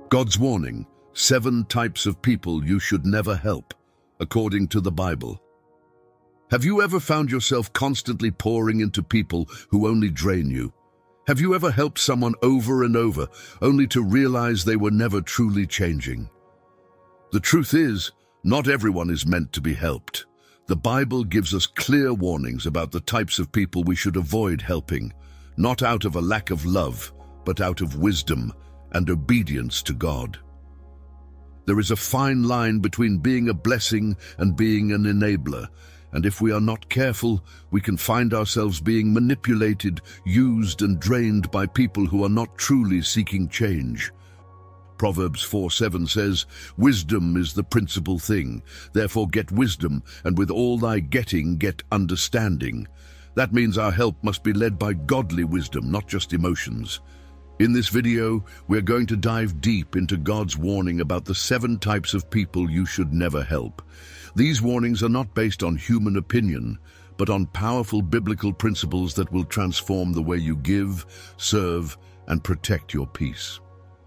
God's warning, 7 types of people you should never help, according to the Bible. Have you ever found yourself constantly pouring into people who only drain you? Have you ever helped someone over and over, only to realize they were never truly changing? The truth is, not everyone is meant to be helped. The Bible gives us clear warnings about the types of people we should avoid helping, not out of a lack of love, but out of wisdom and obedience to God. There is a fine line between being a blessing and being an enabler, and if we are not careful, we can find ourselves being manipulated, used, and drained by people who are not truly seeking change. Proverbs 4:7 says, "Wisdom is the principal thing. Therefore get wisdom, and with all thy getting get understanding." That means our help must be led by godly wisdom, not just emotions. In this video, we're going to dive deep into God's warning about the 7 types of people you should never help. These warnings are not based on human opinion, but on powerful biblical principles that will transform the way you give, serve, and protect your peace.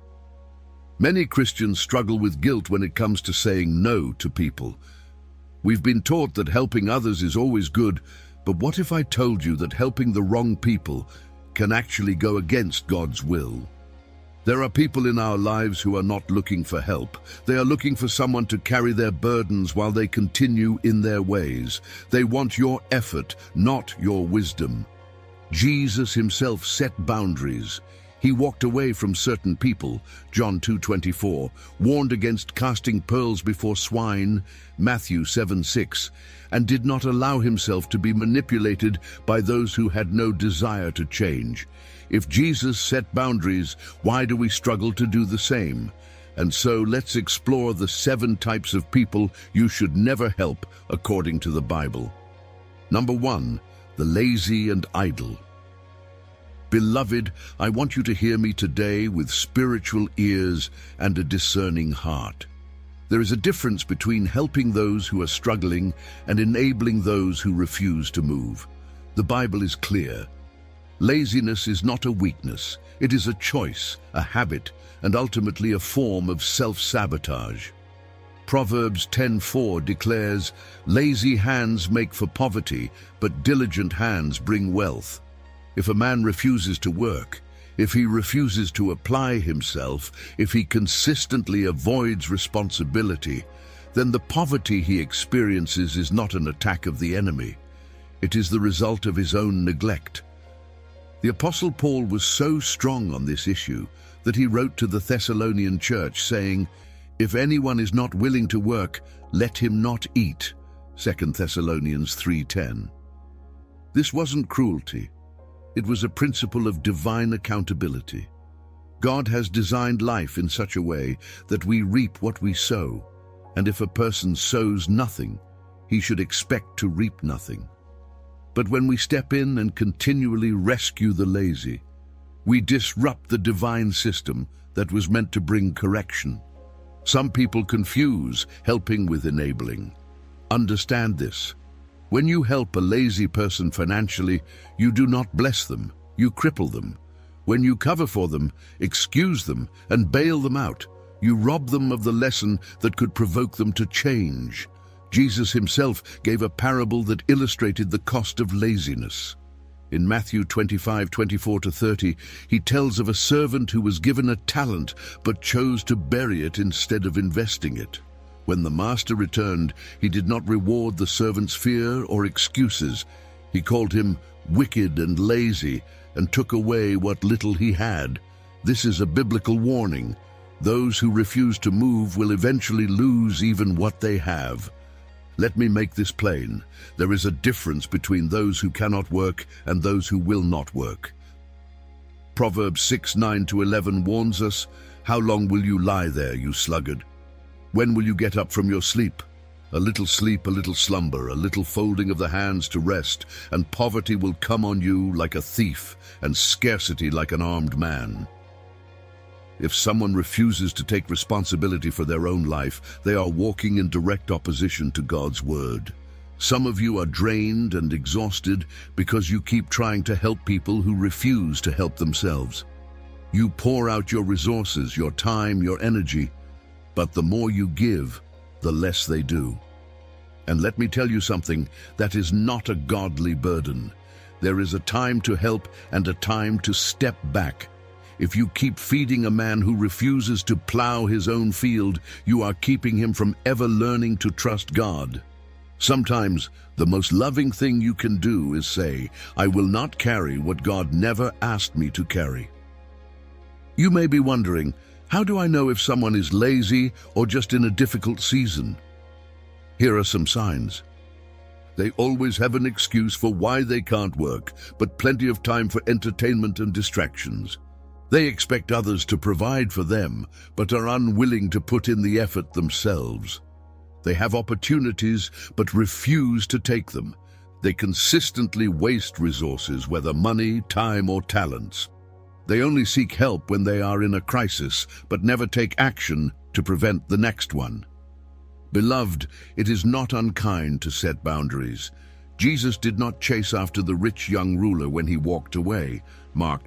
Many Christians struggle with guilt when it comes to saying no to people. We've been taught that helping others is always good, but what if I told you that helping the wrong people can actually go against God's will? There are people in our lives who are not looking for help. They are looking for someone to carry their burdens while they continue in their ways. They want your effort, not your wisdom. Jesus himself set boundaries. He walked away from certain people, John 2:24, warned against casting pearls before swine, Matthew 7:6, and did not allow himself to be manipulated by those who had no desire to change. If Jesus set boundaries, why do we struggle to do the same? And so let's explore the 7 types of people you should never help according to the Bible. Number 1, the lazy and idle. Beloved, I want you to hear me today with spiritual ears and a discerning heart. There is a difference between helping those who are struggling and enabling those who refuse to move. The Bible is clear. Laziness is not a weakness. It is a choice, a habit, and ultimately a form of self-sabotage. Proverbs 10:4 declares, "Lazy hands make for poverty, but diligent hands bring wealth." If a man refuses to work, if he refuses to apply himself, if he consistently avoids responsibility, then the poverty he experiences is not an attack of the enemy. It is the result of his own neglect. The Apostle Paul was so strong on this issue that he wrote to the Thessalonian church saying, "If anyone is not willing to work, let him not eat." 2 Thessalonians 3:10. This wasn't cruelty. It was a principle of divine accountability. God has designed life in such a way that we reap what we sow, and if a person sows nothing, he should expect to reap nothing. But when we step in and continually rescue the lazy, we disrupt the divine system that was meant to bring correction. Some people confuse helping with enabling. Understand this. When you help a lazy person financially, you do not bless them, you cripple them. When you cover for them, excuse them, and bail them out, you rob them of the lesson that could provoke them to change. Jesus himself gave a parable that illustrated the cost of laziness. In Matthew 25:24-30, he tells of a servant who was given a talent but chose to bury it instead of investing it. When the master returned, he did not reward the servant's fear or excuses. He called him wicked and lazy and took away what little he had. This is a biblical warning. Those who refuse to move will eventually lose even what they have. Let me make this plain. There is a difference between those who cannot work and those who will not work. Proverbs 6:9-11 warns us, "How long will you lie there, you sluggard? When will you get up from your sleep? A little sleep, a little slumber, a little folding of the hands to rest, and poverty will come on you like a thief, and scarcity like an armed man." If someone refuses to take responsibility for their own life, they are walking in direct opposition to God's word. Some of you are drained and exhausted because you keep trying to help people who refuse to help themselves. You pour out your resources, your time, your energy, but the more you give, the less they do. And let me tell you something, that is not a godly burden. There is a time to help and a time to step back. If you keep feeding a man who refuses to plow his own field, you are keeping him from ever learning to trust God. Sometimes the most loving thing you can do is say, I will not carry what God never asked me to carry. You may be wondering, how do I know if someone is lazy or just in a difficult season? Here are some signs. They always have an excuse for why they can't work, but plenty of time for entertainment and distractions. They expect others to provide for them, but are unwilling to put in the effort themselves. They have opportunities, but refuse to take them. They consistently waste resources, whether money, time, or talents. They only seek help when they are in a crisis, but never take action to prevent the next one. Beloved, it is not unkind to set boundaries. Jesus did not chase after the rich young ruler when he walked away, Mark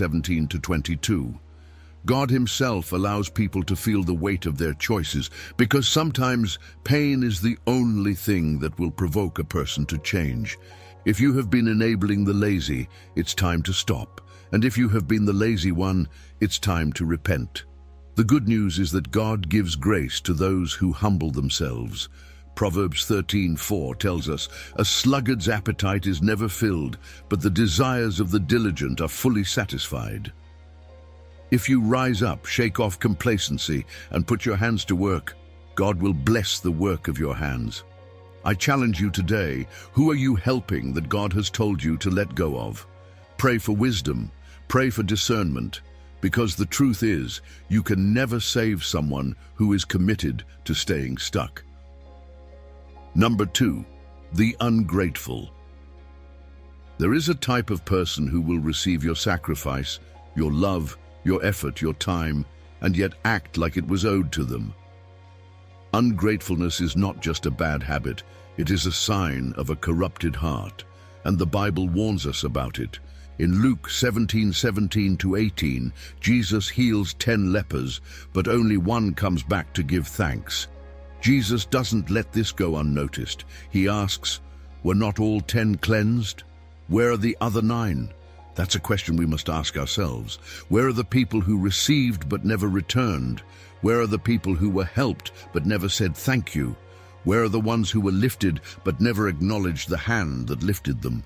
10:17-22. God himself allows people to feel the weight of their choices, because sometimes pain is the only thing that will provoke a person to change. If you have been enabling the lazy, it's time to stop. And if you have been the lazy one, it's time to repent. The good news is that God gives grace to those who humble themselves. Proverbs 13:4 tells us, a sluggard's appetite is never filled, but the desires of the diligent are fully satisfied. If you rise up, shake off complacency, and put your hands to work, God will bless the work of your hands. I challenge you today, who are you helping that God has told you to let go of? Pray for wisdom, pray for discernment, because the truth is, you can never save someone who is committed to staying stuck. Number 2, the ungrateful. There is a type of person who will receive your sacrifice, your love, your effort, your time, and yet act like it was owed to them. Ungratefulness is not just a bad habit, it is a sign of a corrupted heart, and the Bible warns us about it. In Luke 17:17-18, Jesus heals 10 lepers, but only one comes back to give thanks. Jesus doesn't let this go unnoticed. He asks, were not all 10 cleansed? Where are the other 9? That's a question we must ask ourselves. Where are the people who received but never returned? Where are the people who were helped but never said thank you? Where are the ones who were lifted but never acknowledged the hand that lifted them?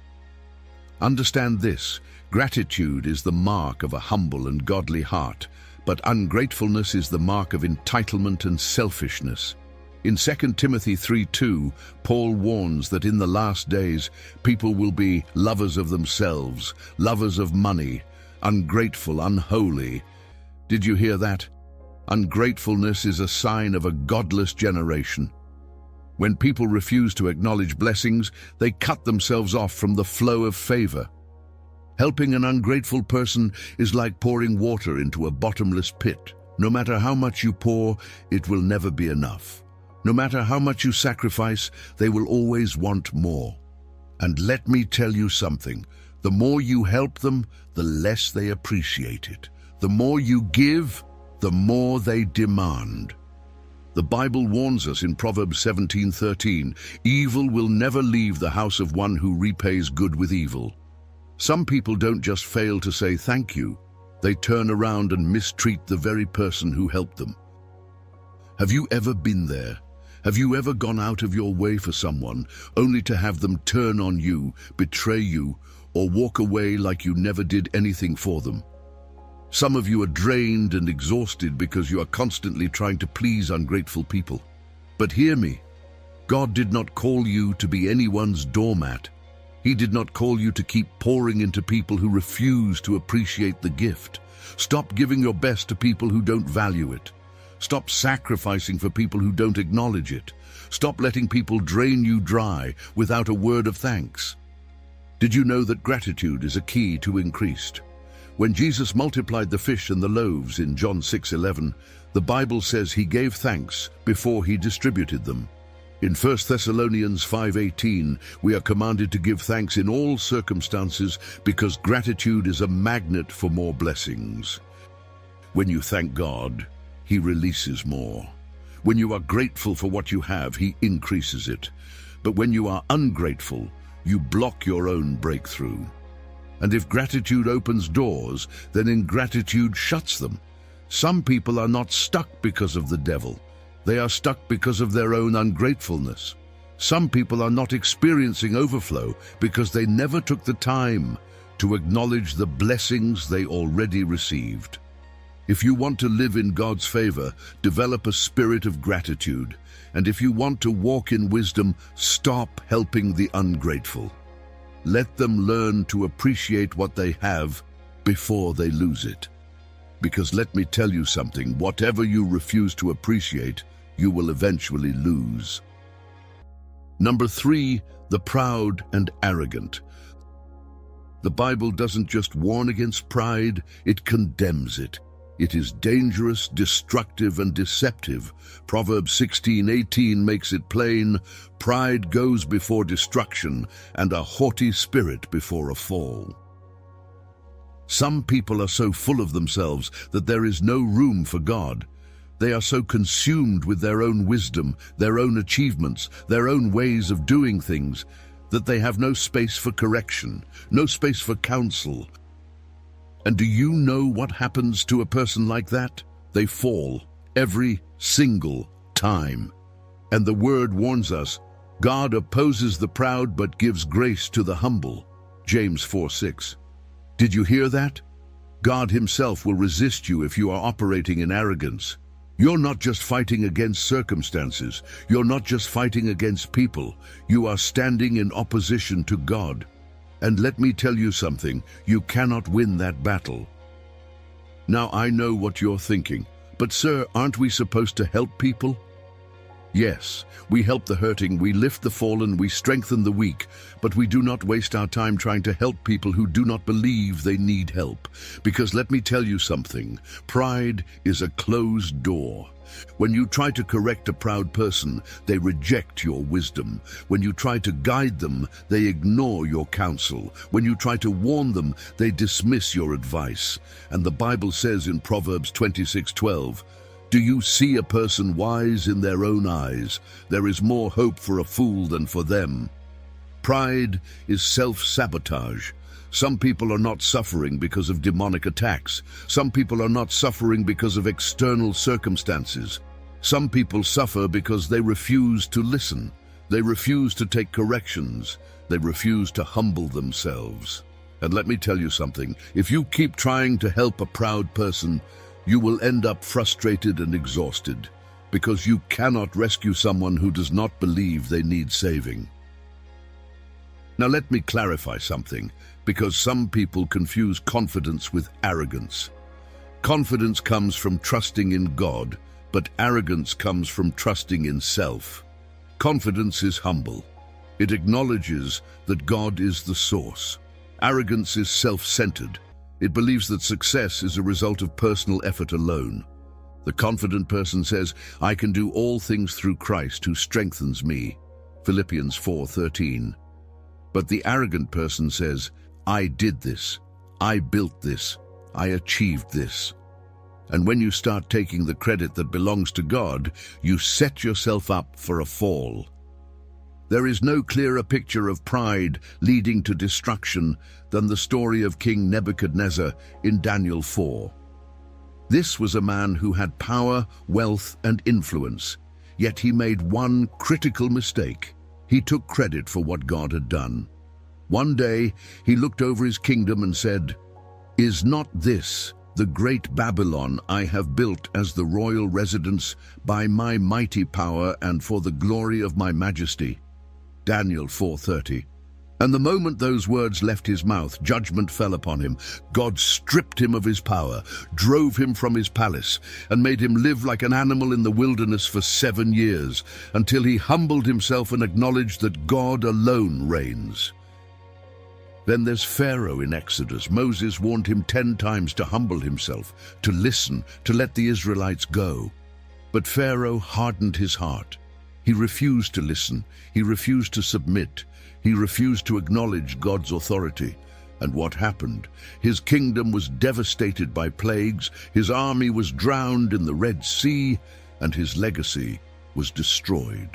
Understand this, gratitude is the mark of a humble and godly heart, but ungratefulness is the mark of entitlement and selfishness. In 2 Timothy 3:2, Paul warns that in the last days, people will be lovers of themselves, lovers of money, ungrateful, unholy. Did you hear that? Ungratefulness is a sign of a godless generation. When people refuse to acknowledge blessings, they cut themselves off from the flow of favor. Helping an ungrateful person is like pouring water into a bottomless pit. No matter how much you pour, it will never be enough. No matter how much you sacrifice, they will always want more. And let me tell you something, the more you help them, the less they appreciate it. The more you give, the more they demand. The Bible warns us in Proverbs 17:13, evil will never leave the house of one who repays good with evil. Some people don't just fail to say thank you, they turn around and mistreat the very person who helped them. Have you ever been there? Have you ever gone out of your way for someone, only to have them turn on you, betray you, or walk away like you never did anything for them? Some of you are drained and exhausted because you are constantly trying to please ungrateful people. But hear me, God did not call you to be anyone's doormat. He did not call you to keep pouring into people who refuse to appreciate the gift. Stop giving your best to people who don't value it. Stop sacrificing for people who don't acknowledge it. Stop letting people drain you dry without a word of thanks. Did you know that gratitude is a key to increased? When Jesus multiplied the fish and the loaves in John 6:11, the Bible says he gave thanks before he distributed them. In 1 Thessalonians 5:18, we are commanded to give thanks in all circumstances because gratitude is a magnet for more blessings. When you thank God, He releases more. When you are grateful for what you have, He increases it. But when you are ungrateful, you block your own breakthrough. And if gratitude opens doors, then ingratitude shuts them. Some people are not stuck because of the devil. They are stuck because of their own ungratefulness. Some people are not experiencing overflow because they never took the time to acknowledge the blessings they already received. If you want to live in God's favor, develop a spirit of gratitude. And if you want to walk in wisdom, stop helping the ungrateful. Let them learn to appreciate what they have before they lose it. Because let me tell you something, whatever you refuse to appreciate, you will eventually lose. Number 3, the proud and arrogant. The Bible doesn't just warn against pride, it condemns it. It is dangerous, destructive, and deceptive. Proverbs 16:18 makes it plain, pride goes before destruction, and a haughty spirit before a fall. Some people are so full of themselves that there is no room for God. They are so consumed with their own wisdom, their own achievements, their own ways of doing things, that they have no space for correction, no space for counsel. And do you know what happens to a person like that? They fall every single time. And the Word warns us, God opposes the proud but gives grace to the humble. James 4:6. Did you hear that? God Himself will resist you if you are operating in arrogance. You're not just fighting against circumstances. You're not just fighting against people. You are standing in opposition to God. And let me tell you something, you cannot win that battle. Now I know what you're thinking, but sir, aren't we supposed to help people? Yes, we help the hurting, we lift the fallen, we strengthen the weak, but we do not waste our time trying to help people who do not believe they need help. Because let me tell you something, pride is a closed door. When you try to correct a proud person, they reject your wisdom. When you try to guide them, they ignore your counsel. When you try to warn them, they dismiss your advice. And the Bible says in Proverbs 26:12, do you see a person wise in their own eyes? There is more hope for a fool than for them. Pride is self-sabotage. Some people are not suffering because of demonic attacks. Some people are not suffering because of external circumstances. Some people suffer because they refuse to listen. They refuse to take corrections. They refuse to humble themselves. And let me tell you something, if you keep trying to help a proud person, you will end up frustrated and exhausted, because you cannot rescue someone who does not believe they need saving. Now let me clarify something, because some people confuse confidence with arrogance. Confidence comes from trusting in God, but arrogance comes from trusting in self. Confidence is humble. It acknowledges that God is the source. Arrogance is self-centered. It believes that success is a result of personal effort alone. The confident person says, I can do all things through Christ who strengthens me. Philippians 4:13. But the arrogant person says, I did this, I built this, I achieved this. And when you start taking the credit that belongs to God, you set yourself up for a fall. There is no clearer picture of pride leading to destruction than the story of King Nebuchadnezzar in Daniel 4. This was a man who had power, wealth, and influence, yet he made one critical mistake. He took credit for what God had done. One day, he looked over his kingdom and said, Is not this the great Babylon I have built as the royal residence by my mighty power and for the glory of my majesty? Daniel 4:30. And the moment those words left his mouth, judgment fell upon him. God stripped him of his power, drove him from his palace, and made him live like an animal in the wilderness for 7 years, until he humbled himself and acknowledged that God alone reigns. Then there's Pharaoh in Exodus. Moses warned him 10 times to humble himself, to listen, to let the Israelites go. But Pharaoh hardened his heart. He refused to listen. He refused to submit. He refused to acknowledge God's authority. And what happened? His kingdom was devastated by plagues, his army was drowned in the Red Sea, and his legacy was destroyed.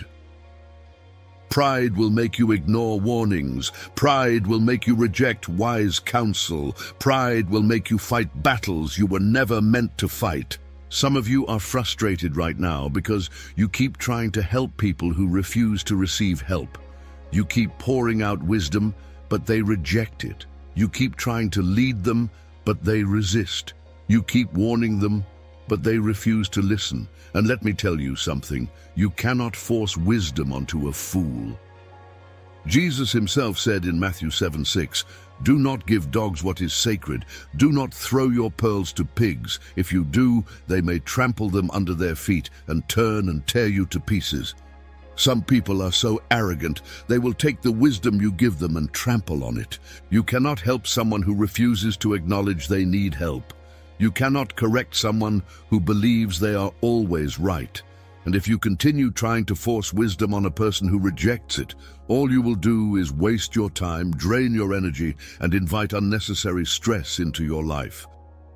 Pride will make you ignore warnings. Pride will make you reject wise counsel. Pride will make you fight battles you were never meant to fight. Some of you are frustrated right now because you keep trying to help people who refuse to receive help. You keep pouring out wisdom, but they reject it. You keep trying to lead them, but they resist. You keep warning them, but they refuse to listen. And let me tell you something, you cannot force wisdom onto a fool. Jesus himself said in Matthew 7:6, "Do not give dogs what is sacred. Do not throw your pearls to pigs. If you do, they may trample them under their feet and turn and tear you to pieces." Some people are so arrogant, they will take the wisdom you give them and trample on it. You cannot help someone who refuses to acknowledge they need help. You cannot correct someone who believes they are always right. And if you continue trying to force wisdom on a person who rejects it, all you will do is waste your time, drain your energy, and invite unnecessary stress into your life.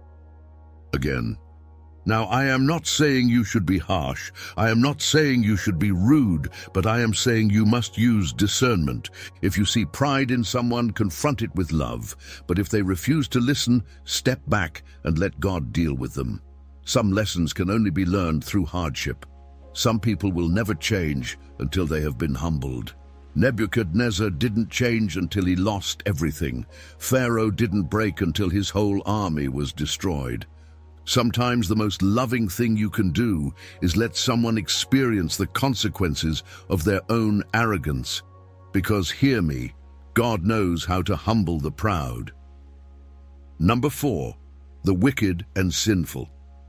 Again. Now, I am not saying you should be harsh. I am not saying you should be rude, but I am saying you must use discernment. If you see pride in someone, confront it with love. But if they refuse to listen, step back and let God deal with them. Some lessons can only be learned through hardship. Some people will never change until they have been humbled. Nebuchadnezzar didn't change until he lost everything. Pharaoh didn't break until his whole army was destroyed. Sometimes the most loving thing you can do is let someone experience the consequences of their own arrogance. Because, hear me, God knows how to humble the proud. Number 4, the wicked and sinful.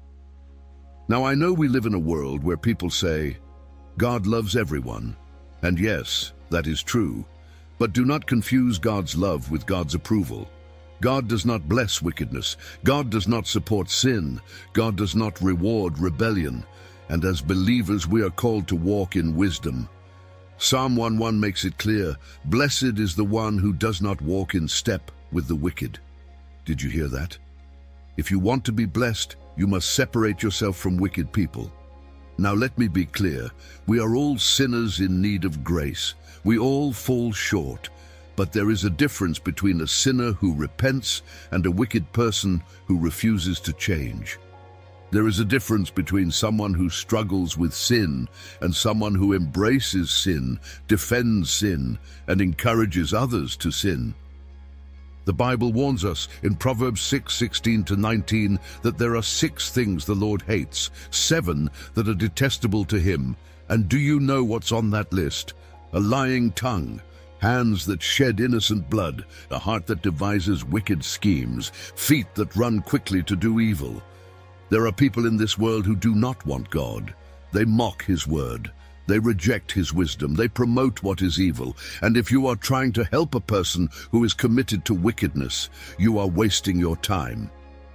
Now, I know we live in a world where people say, God loves everyone. And yes, that is true. But do not confuse God's love with God's approval. God does not bless wickedness. God does not support sin. God does not reward rebellion. And as believers, we are called to walk in wisdom. Psalm 1:1 makes it clear, "Blessed is the one who does not walk in step with the wicked." Did you hear that? If you want to be blessed, you must separate yourself from wicked people. Now let me be clear, we are all sinners in need of grace. We all fall short. But there is a difference between a sinner who repents and a wicked person who refuses to change. There is a difference between someone who struggles with sin and someone who embraces sin, defends sin, and encourages others to sin. The Bible warns us in Proverbs 6:16-19 that there are 6 things the Lord hates, 7 that are detestable to him. And do you know what's on that list? A lying tongue, hands that shed innocent blood, a heart that devises wicked schemes, feet that run quickly to do evil. There are people in this world who do not want God. They mock his word. They reject his wisdom. They promote what is evil. And if you are trying to help a person who is committed to wickedness, you are wasting your time.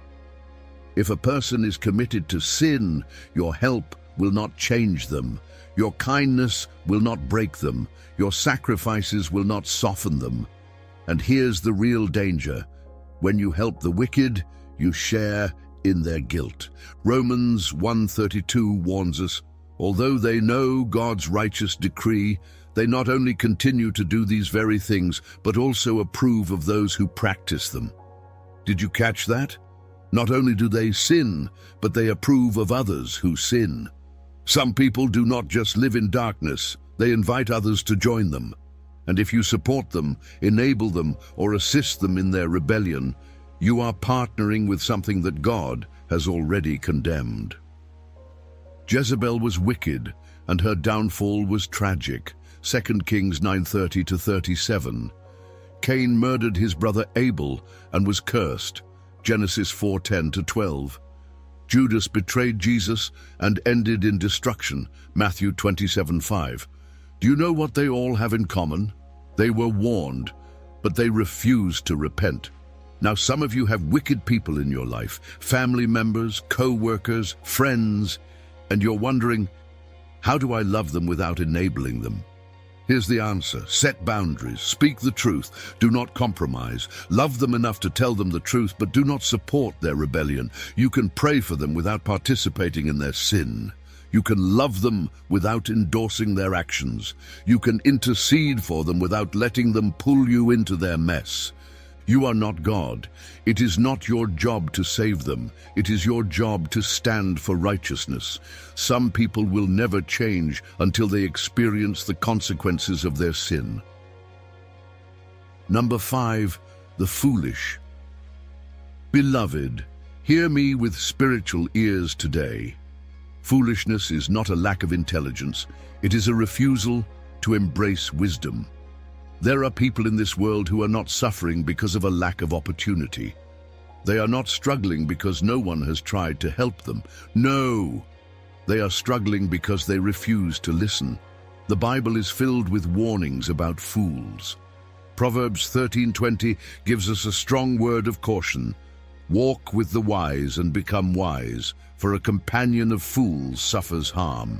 If a person is committed to sin, your help will not change them. Your kindness will not break them. Your sacrifices will not soften them. And here's the real danger. When you help the wicked, you share in their guilt. Romans 1:32 warns us, although they know God's righteous decree, they not only continue to do these very things, but also approve of those who practice them. Did you catch that? Not only do they sin, but they approve of others who sin. Some people do not just live in darkness, they invite others to join them. And if you support them, enable them, or assist them in their rebellion, you are partnering with something that God has already condemned. Jezebel was wicked, and her downfall was tragic. 2 Kings 9:30-37. Cain murdered his brother Abel and was cursed. Genesis 4:10-12. Judas betrayed Jesus and ended in destruction. Matthew 27:5. Do you know what they all have in common? They were warned, but they refused to repent. Now, some of you have wicked people in your life, family members, co-workers, friends, and you're wondering, How do I love them without enabling them? Here's the answer. Set boundaries. Speak the truth. Do not compromise. Love them enough to tell them the truth, but do not support their rebellion. You can pray for them without participating in their sin. You can love them without endorsing their actions. You can intercede for them without letting them pull you into their mess. You are not God. It is not your job to save them. It is your job to stand for righteousness. Some people will never change until they experience the consequences of their sin. Number 5, the foolish. Beloved, hear me with spiritual ears today. Foolishness is not a lack of intelligence. It is a refusal to embrace wisdom. There are people in this world who are not suffering because of a lack of opportunity. They are not struggling because no one has tried to help them. No, they are struggling because they refuse to listen. The Bible is filled with warnings about fools. Proverbs 13:20 gives us a strong word of caution. Walk with the wise and become wise, for a companion of fools suffers harm.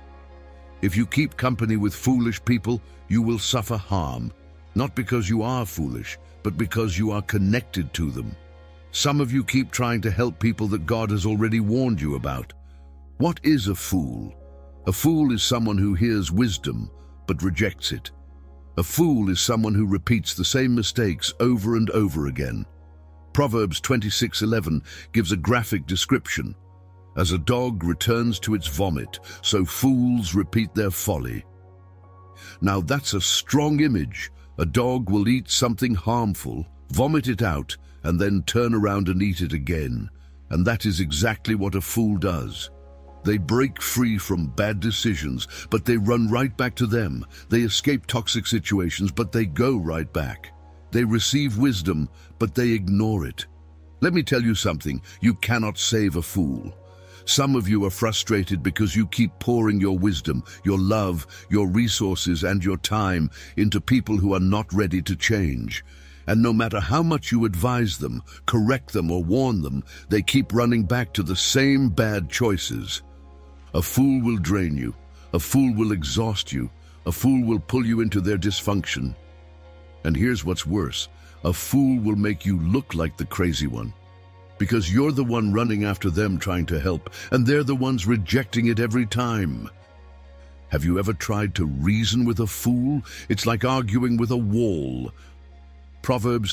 If you keep company with foolish people, you will suffer harm, not because you are foolish, but because you are connected to them. Some of you keep trying to help people that God has already warned you about. What is a fool? A fool is someone who hears wisdom, but rejects it. A fool is someone who repeats the same mistakes over and over again. Proverbs 26:11 gives a graphic description. As a dog returns to its vomit, so fools repeat their folly. Now that's a strong image. A dog will eat something harmful, vomit it out, and then turn around and eat it again. And that is exactly what a fool does. They break free from bad decisions, but they run right back to them. They escape toxic situations, but they go right back. They receive wisdom, but they ignore it. Let me tell you something. You cannot save a fool. Some of you are frustrated because you keep pouring your wisdom, your love, your resources, and your time into people who are not ready to change. And no matter how much you advise them, correct them, or warn them, they keep running back to the same bad choices. A fool will drain you. A fool will exhaust you. A fool will pull you into their dysfunction. And here's what's worse. A fool will make you look like the crazy one, because you're the one running after them trying to help, and they're the ones rejecting it every time. Have you ever tried to reason with a fool? It's like arguing with a wall. Proverbs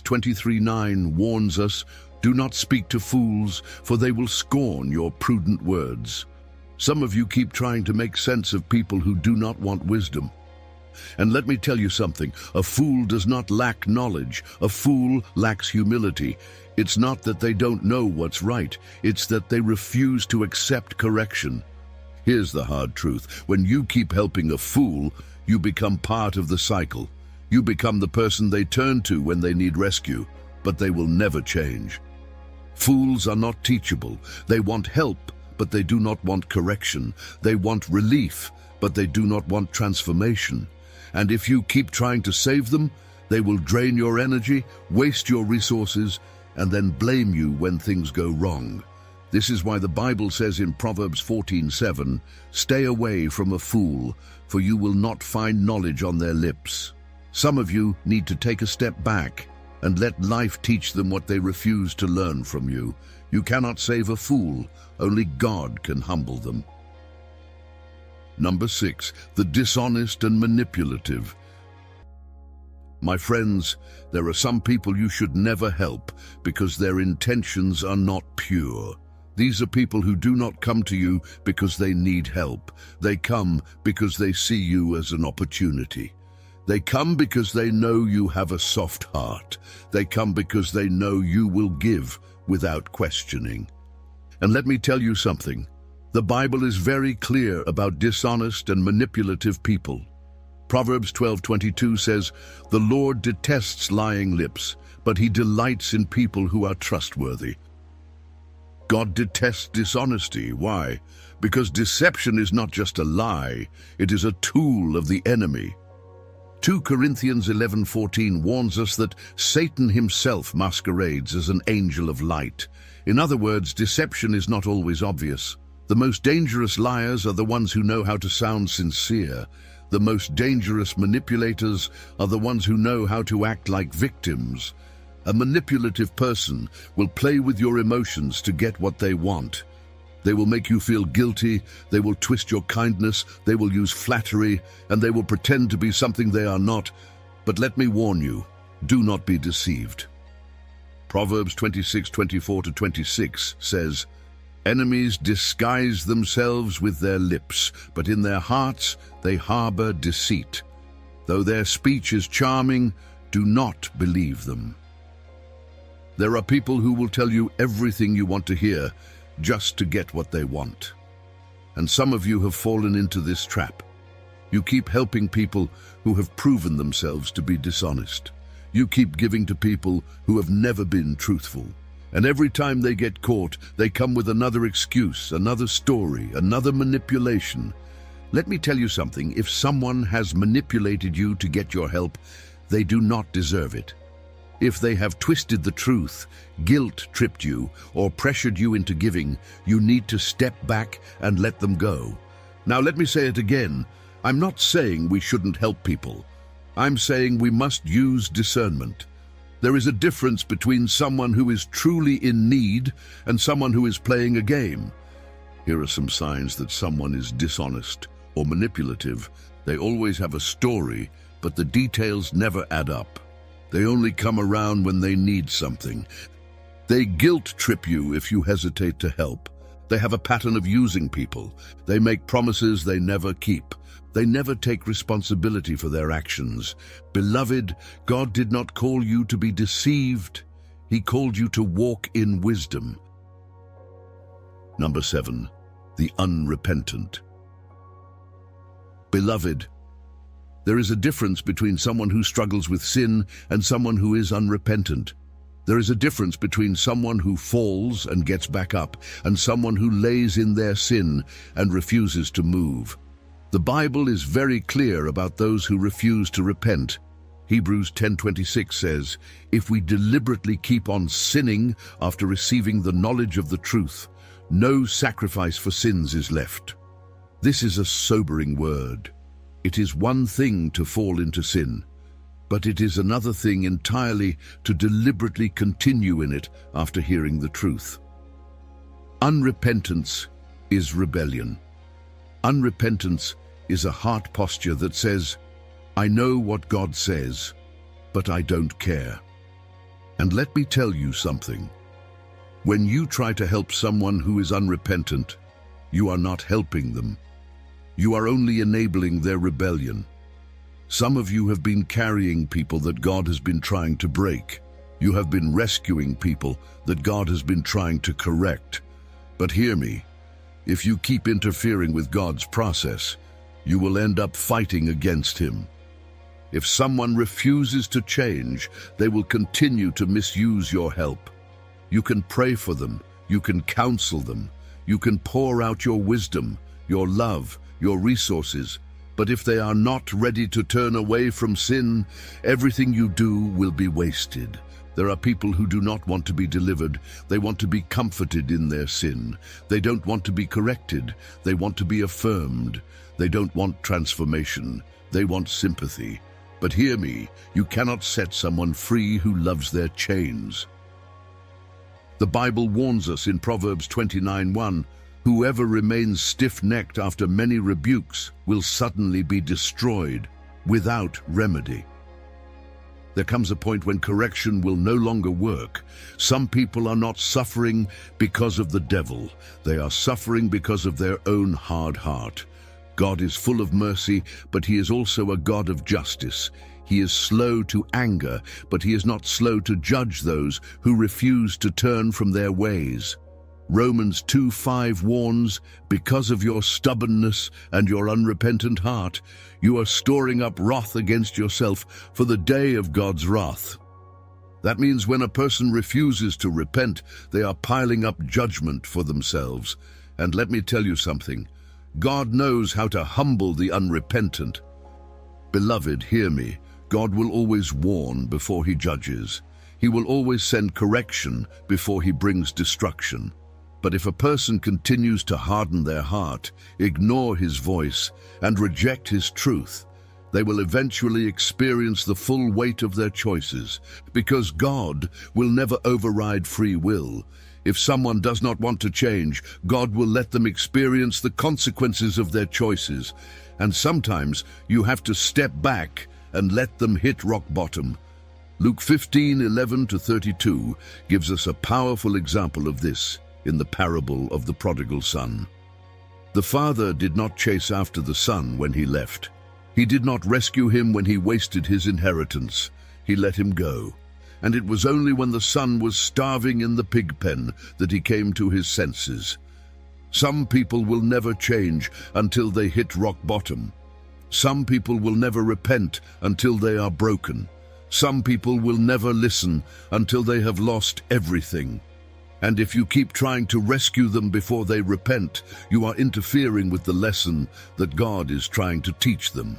23:9 warns us, "Do not speak to fools, for they will scorn your prudent words." Some of you keep trying to make sense of people who do not want wisdom. And let me tell you something, a fool does not lack knowledge. A fool lacks humility. It's not that they don't know what's right, it's that they refuse to accept correction. Here's the hard truth. When you keep helping a fool, you become part of the cycle. You become the person they turn to when they need rescue, but they will never change. Fools are not teachable. They want help, but they do not want correction. They want relief, but they do not want transformation. And if you keep trying to save them, they will drain your energy, waste your resources, and then blame you when things go wrong. This is why the Bible says in Proverbs 14:7, "Stay away from a fool, for you will not find knowledge on their lips." Some of you need to take a step back and let life teach them what they refuse to learn from you. You cannot save a fool. Only God can humble them. Number 6, the dishonest and manipulative. My friends, there are some people you should never help because their intentions are not pure. These are people who do not come to you because they need help. They come because they see you as an opportunity. They come because they know you have a soft heart. They come because they know you will give without questioning. And let me tell you something. The Bible is very clear about dishonest and manipulative people. Proverbs 12:22 says, "The Lord detests lying lips, but he delights in people who are trustworthy." God detests dishonesty. Why? Because deception is not just a lie, it is a tool of the enemy. 2 Corinthians 11:14 warns us that Satan himself masquerades as an angel of light. In other words, deception is not always obvious. The most dangerous liars are the ones who know how to sound sincere. The most dangerous manipulators are the ones who know how to act like victims. A manipulative person will play with your emotions to get what they want. They will make you feel guilty, they will twist your kindness, they will use flattery, and they will pretend to be something they are not. But let me warn you, do not be deceived. Proverbs 26:24-26 says, "Enemies disguise themselves with their lips, but in their hearts they harbor deceit. Though their speech is charming, do not believe them." There are people who will tell you everything you want to hear just to get what they want. And some of you have fallen into this trap. You keep helping people who have proven themselves to be dishonest. You keep giving to people who have never been truthful. And every time they get caught, they come with another excuse, another story, another manipulation. Let me tell you something. If someone has manipulated you to get your help, they do not deserve it. If they have twisted the truth, guilt-tripped you, or pressured you into giving, you need to step back and let them go. Now let me say it again. I'm not saying we shouldn't help people. I'm saying we must use discernment. There is a difference between someone who is truly in need and someone who is playing a game. Here are some signs that someone is dishonest or manipulative. They always have a story, but the details never add up. They only come around when they need something. They guilt-trip you if you hesitate to help. They have a pattern of using people. They make promises they never keep. They never take responsibility for their actions. Beloved, God did not call you to be deceived. He called you to walk in wisdom. Number 7, the unrepentant. Beloved, there is a difference between someone who struggles with sin and someone who is unrepentant. There is a difference between someone who falls and gets back up and someone who lays in their sin and refuses to move. The Bible is very clear about those who refuse to repent. Hebrews 10:26 says, "If we deliberately keep on sinning after receiving the knowledge of the truth, no sacrifice for sins is left." This is a sobering word. It is one thing to fall into sin, but it is another thing entirely to deliberately continue in it after hearing the truth. Unrepentance is rebellion. Unrepentance is a heart posture that says, "I know what God says, but I don't care." And let me tell you something. When you try to help someone who is unrepentant, you are not helping them. You are only enabling their rebellion. Some of you have been carrying people that God has been trying to break. You have been rescuing people that God has been trying to correct. But hear me, if you keep interfering with God's process, you will end up fighting against Him. If someone refuses to change, they will continue to misuse your help. You can pray for them, you can counsel them, you can pour out your wisdom, your love, your resources, but if they are not ready to turn away from sin, everything you do will be wasted. There are people who do not want to be delivered. They want to be comforted in their sin. They don't want to be corrected. They want to be affirmed. They don't want transformation. They want sympathy. But hear me, you cannot set someone free who loves their chains. The Bible warns us in Proverbs 29:1, "Whoever remains stiff-necked after many rebukes will suddenly be destroyed without remedy." There comes a point when correction will no longer work. Some people are not suffering because of the devil. They are suffering because of their own hard heart. God is full of mercy, but He is also a God of justice. He is slow to anger, but He is not slow to judge those who refuse to turn from their ways. Romans 2:5 warns, "Because of your stubbornness and your unrepentant heart, you are storing up wrath against yourself for the day of God's wrath." That means when a person refuses to repent, they are piling up judgment for themselves. And let me tell you something. God knows how to humble the unrepentant. Beloved, hear me. God will always warn before He judges. He will always send correction before He brings destruction. But if a person continues to harden their heart, ignore his voice, and reject his truth, they will eventually experience the full weight of their choices, because God will never override free will. If someone does not want to change, God will let them experience the consequences of their choices, and sometimes you have to step back and let them hit rock bottom. Luke 15:11-32 gives us a powerful example of this in the parable of the prodigal son. The father did not chase after the son when he left. He did not rescue him when he wasted his inheritance. He let him go. And it was only when the son was starving in the pig pen that he came to his senses. Some people will never change until they hit rock bottom. Some people will never repent until they are broken. Some people will never listen until they have lost everything. And if you keep trying to rescue them before they repent, you are interfering with the lesson that God is trying to teach them.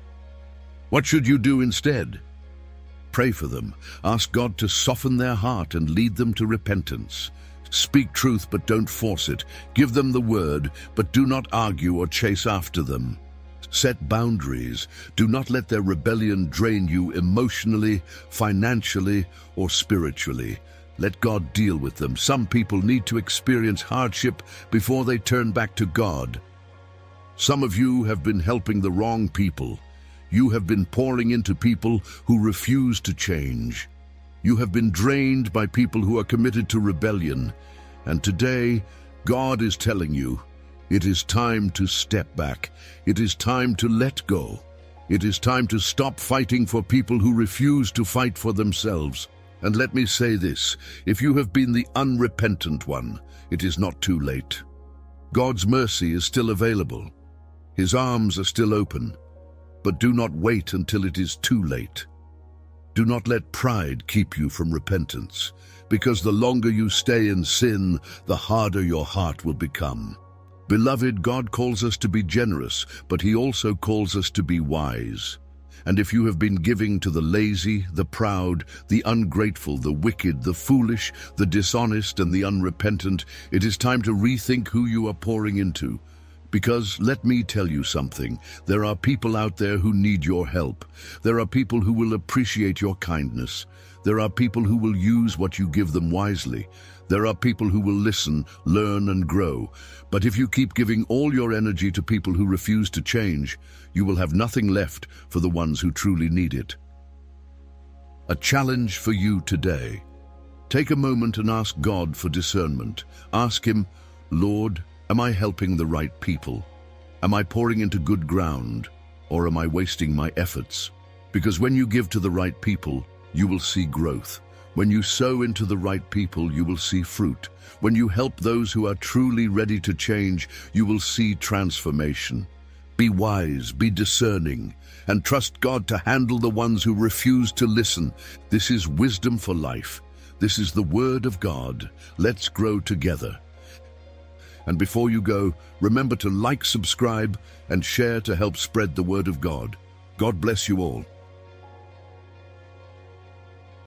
What should you do instead? Pray for them. Ask God to soften their heart and lead them to repentance. Speak truth, but don't force it. Give them the word, but do not argue or chase after them. Set boundaries. Do not let their rebellion drain you emotionally, financially, or spiritually. Let God deal with them. Some people need to experience hardship before they turn back to God. Some of you have been helping the wrong people. You have been pouring into people who refuse to change. You have been drained by people who are committed to rebellion. And today, God is telling you, it is time to step back. It is time to let go. It is time to stop fighting for people who refuse to fight for themselves. And let me say this, if you have been the unrepentant one, it is not too late. God's mercy is still available. His arms are still open. But do not wait until it is too late. Do not let pride keep you from repentance, because the longer you stay in sin, the harder your heart will become. Beloved, God calls us to be generous, but He also calls us to be wise. And if you have been giving to the lazy, the proud, the ungrateful, the wicked, the foolish, the dishonest, and the unrepentant, it is time to rethink who you are pouring into. Because, let me tell you something, there are people out there who need your help. There are people who will appreciate your kindness. There are people who will use what you give them wisely. There are people who will listen, learn, and grow. But if you keep giving all your energy to people who refuse to change, you will have nothing left for the ones who truly need it. A challenge for you today. Take a moment and ask God for discernment. Ask Him, Lord, am I helping the right people? Am I pouring into good ground? Or am I wasting my efforts? Because when you give to the right people, you will see growth. When you sow into the right people, you will see fruit. When you help those who are truly ready to change, you will see transformation. Be wise, be discerning, and trust God to handle the ones who refuse to listen. This is wisdom for life. This is the Word of God. Let's grow together. And before you go, remember to like, subscribe, and share to help spread the Word of God. God bless you all.